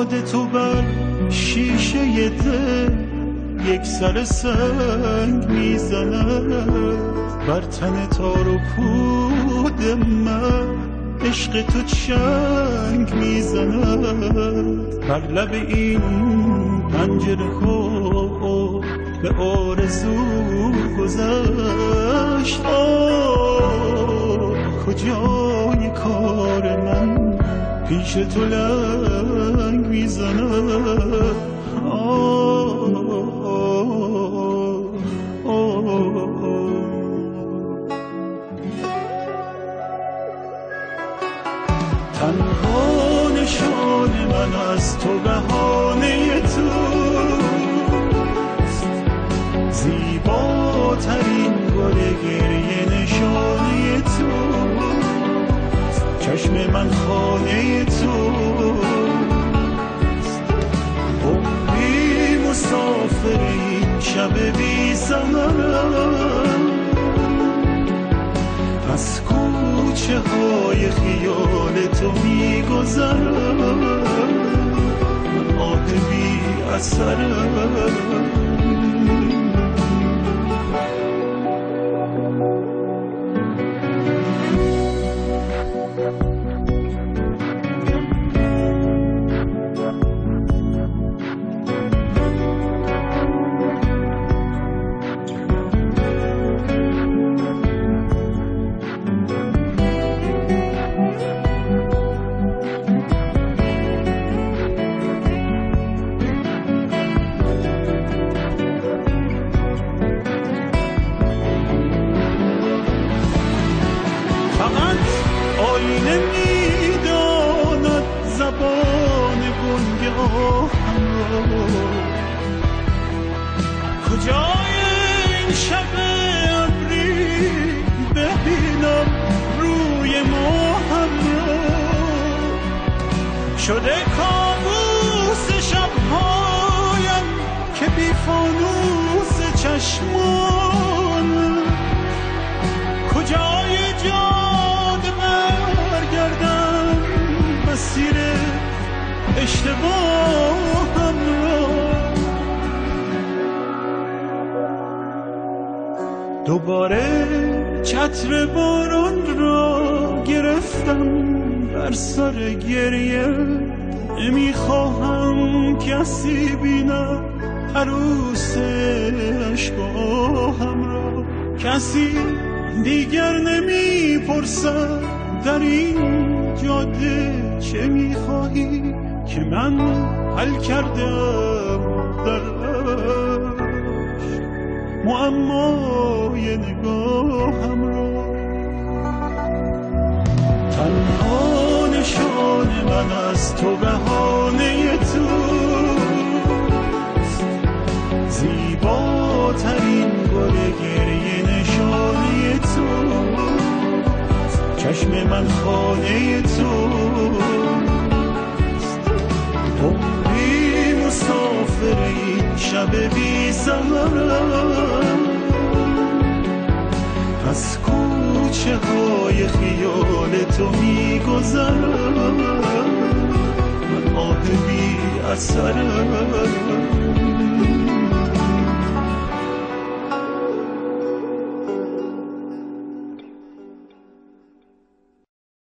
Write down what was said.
یاد تو بر شیشه دل یک سر سنگ میزند، بر تن تار و پود من عشق تو چنگ میزند. بر لب این پنجره ها به آرزو گذشت، کجای کار من پیش تو لنگ میزند. تنها نشان من از تو بهانه توست، زیباترین گل گریه نشانه توست، چشم من خانه توست، عمری مسافر این شب بی زمانم، از کوچه های خیال تو میگذرم، آه بی اثرم. آینه میداند زبان گنگاهم را، کجای این شب ابری ببینم روی ماهم را، شده کابوس شبهایم که بی فانوس چشمان، کجای جاده برگردم مسیر اشتباهم را، دوباره چتر باران را گرفتم بر سر گریه، نمیخواهم کسی بینم عروس اشکاهم را، کسی دیگر نمیپرسد در این جاده چه میخواهی که من حل کردم درش معمای نگاهم را. تنها نشان من از تو بهانه توست، زیباترین گل گریه نشانه توست، چشم من خانه توست، عمری مسافر این شب بی زمانم، از کوچه های خیال تو میگذرم، من آه بی اثرم.